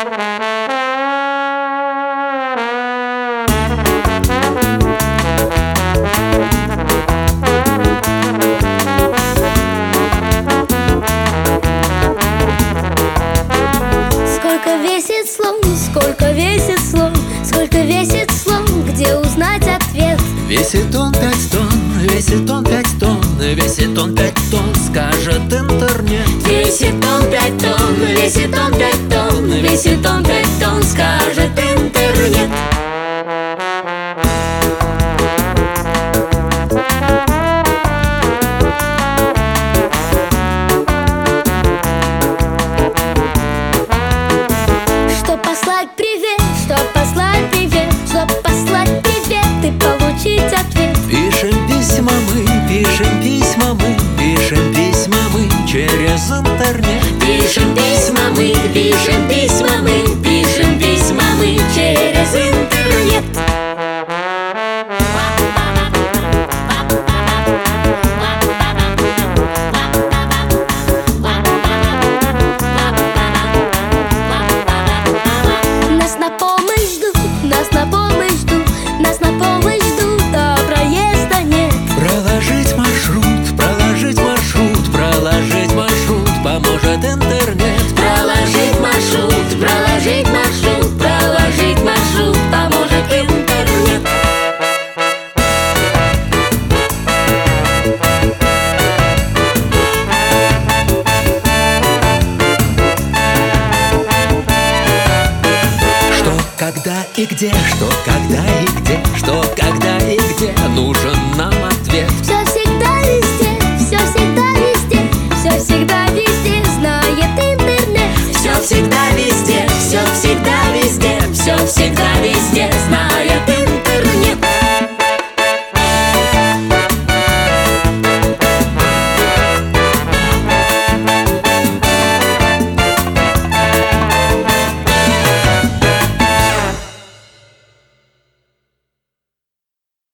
Сколько весит слон, сколько весит слон, где узнать ответ? Весит он 5 тонн, весит он 5 тонн, весит он 5 тонн, скажет интернет. Весит он 5 тонн, весит он 5 тонн, весит он 5 тонн, скажет интернет. Чтоб послать привет, чтоб послать привет и получить ответ. Пишем письма мы, пишем письма мы, пишем письма мы через интернет. Пишем письма мы, пишем письма мы, пишем письма мы через интернет. Нас на помощь ждут, нас на помощь ждут, нас на помощь ждут, а проезда нет. Проложить маршрут, проложить маршрут, проложить маршрут поможет интернет. Проложить маршрут, проложить маршрут, проложить маршрут поможет интернет. Что, когда и где, что, когда и где, что, когда и где нужен нам ответ. Все всегда везде, все всегда везде, все всегда везде знает интернет. Все всегда везде.